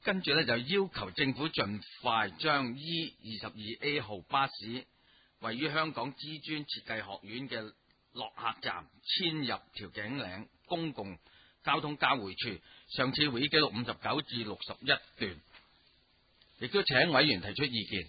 跟住咧就要求政府盡快將 E22A 號巴士位於香港知專設計學院嘅落客站遷入調景嶺公共交通交匯處。上次會議記錄59至61段，亦都請委員提出意見。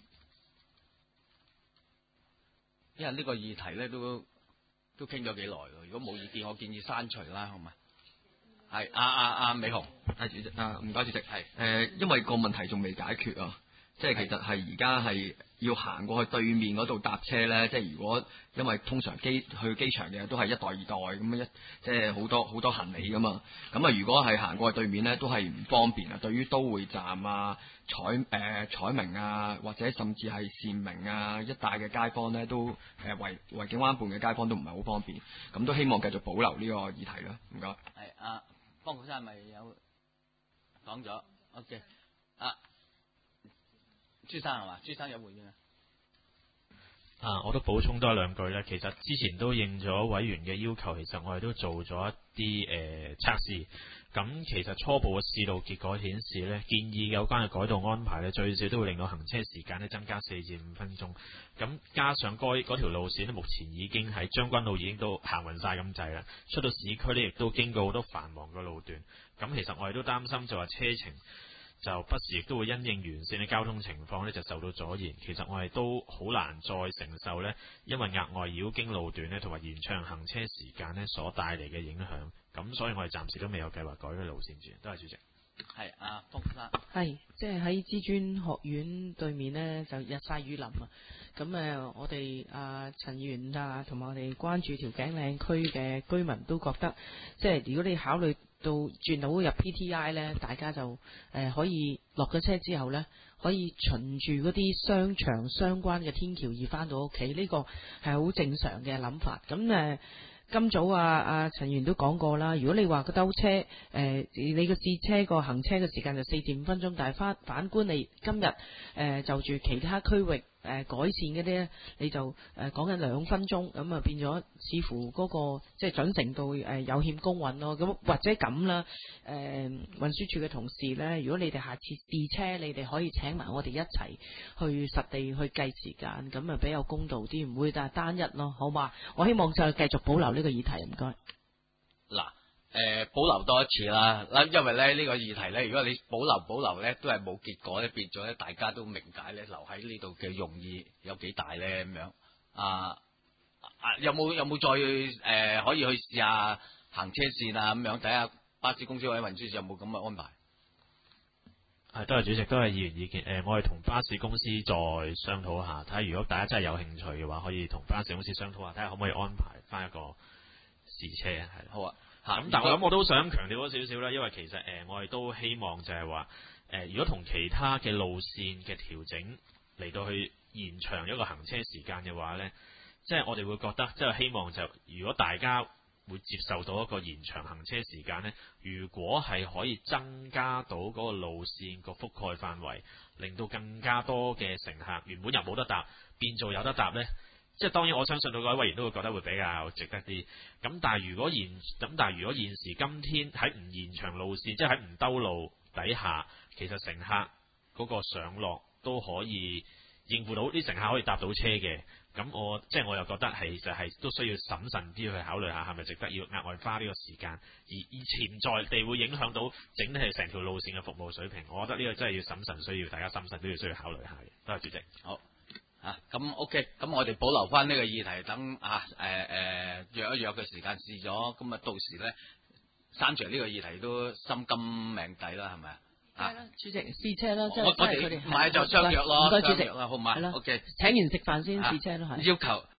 因為呢個議題咧都傾咗幾耐咯，如果冇意見，我建議刪除啦，好嘛？係阿美紅， 係主席唔該主席，係因為個問題仲未解決啊，即係其實係而家係要行過去對面嗰度搭車咧，即係如果因為通常去機場嘅都係一袋二袋咁樣即係好多行李噶嘛，咁啊如果係行過去對面咧都係唔方便啊，對於都會站啊、彩明啊或者甚至係善明啊一帶嘅街坊咧都維景灣畔嘅街坊都唔係好方便，咁都希望繼續保留呢個議題啦，唔該。 係方國珊咪有講咗 ，OK， 朱生係嘛？朱生有回應啊？ 我都補充多兩句咧。其實之前都應咗委員嘅要求，其實我哋都做咗一啲測試。咁其實初步嘅試路結果顯示咧，建議有關嘅改動安排咧，最少都會令到行車時間咧增加4至5分鐘。咁加上嗰條路線咧，目前已經喺將軍澳已經都行勻晒咁滯啦。出到市區咧，亦都經過好多繁忙嘅路段。咁其實我哋都擔心就話車程就不時亦都會因應沿線嘅交通情況咧，就受到阻延。其實我哋都好難再承受咧，因為額外繞經路段咧，同埋延長行車時間咧所帶嚟嘅影響。咁所以我哋暫時都未有計劃改嘅路線住。多謝主席。 係方生。 係即係喺知專學院對面呢，就日曬雨淋啊！咁我哋陳議員同埋我哋關注調景嶺區嘅居民都覺得，即係如果你考慮到轉到入 PTI 呢，大家就可以落咗車之後呢，可以循住嗰啲商場相關嘅天橋而翻到屋企，呢個係好正常嘅諗法。咁今早陳議員都講過啦，如果你話個兜車你個試車個行車嘅時間就4至5分鐘，但係反觀你今日就住其他區域改善嗰啲咧，你就講緊2分鐘，咁啊變咗似乎嗰個即係準程度有欠公允咯。咁或者咁啦，運輸署嘅同事咧，如果你哋下次試車，你哋可以請埋我哋一齊去實地去計時間，咁啊比較公道啲，唔會但係單一咯，好嘛？我希望就繼續保留呢個議題，唔該。 嗱。保留多一次啦，因為咧呢個議題咧，如果你保留咧，都係冇結果咧，變咗咧，大家都明解咧，留喺呢度嘅用意有幾大咧咁樣。有冇再可以去試下行車線啊咁樣，睇下巴士公司或者運輸署有冇咁嘅安排？ 多謝主席，都係議員意見。我哋同巴士公司再商討下，睇下如果大家真係有興趣嘅話，可以同巴士公司商討下，睇下可唔可以安排翻一個試車係。好啊。咁但我都想強調多少少啦，因為其實我哋都希望就係話如果同其他嘅路線嘅調整嚟到去延長一個行車時間嘅話呢，即係我哋會覺得即係希望就如果大家會接受到一個延長行車時間呢，如果係可以增加到嗰個路線個覆蓋範圍，令到更加多嘅乘客原本又冇得搭，變做有得搭呢。即係當然，我相信到各位委員都會覺得會比較值得啲。咁但係如果現時今天喺唔延長路線，即係喺唔兜路底下，其實乘客嗰個上落都可以應付到，啲乘客可以搭到車嘅。咁我又覺得係都需要審慎啲去考慮下，係咪值得要額外花呢個時間，而潛在地會影響到整體成條路線嘅服務水平。我覺得呢個真係要審慎，需要大家審慎都要需要考慮下嘅。多謝主席。 好。咁 OK，咁我哋保留翻呢個議題，等約一約嘅時間試咗，咁到時咧刪除呢個議題都心甘命抵啦，係咪啊？ 係啦，主席試車啦，即係我哋唔係就相約咯， 唔該主席， 好嘛？ 係啦 ，OK， 請完食飯先試車咯，係要求。